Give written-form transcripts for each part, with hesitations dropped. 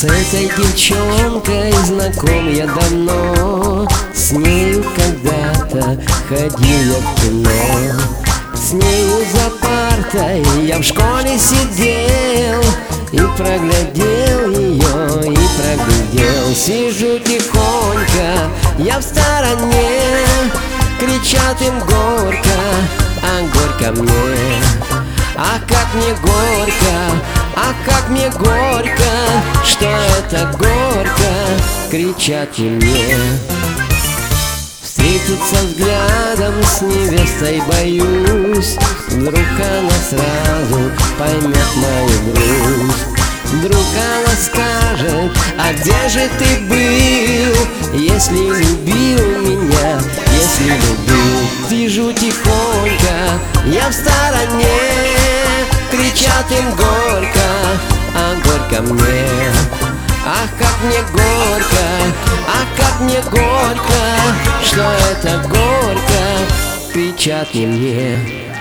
С этой девчонкой знаком я давно, с нею когда-то ходил я в кино. С нею за партой я в школе сидел и проглядел ее, и проглядел. Сижу тихонько, я в стороне, кричат им горько, а горько мне. А как мне горько, а как мне горько, что это горько, кричат и мне. Встретиться взглядом с невестой боюсь, вдруг она сразу поймет мою грусть. Вдруг она скажет: а где же ты был, если любил меня, если любил? Сижу тихонько, я в стороне, кричат им горько, а горько мне. Ах, как мне горько, ах, как мне горько, что это горько, кричат не мне.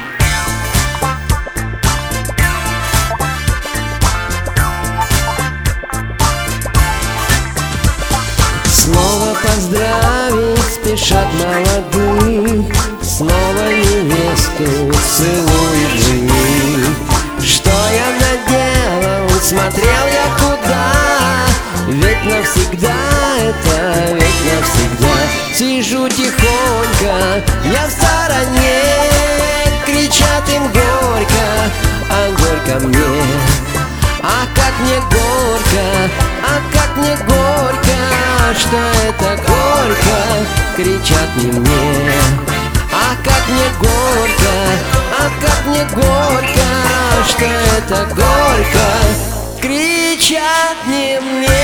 Снова поздравить спешат молодых, снова невесту целует жених. Что я наделал, смотрел я куда, ведь навсегда это, ведь навсегда. Сижу тихонько, я в стороне, кричат им горько, а горько мне. А как мне горько, а как мне горько, что это горько, кричат не мне. А как мне горько, а как мне горько, что это горько, кричат не мне.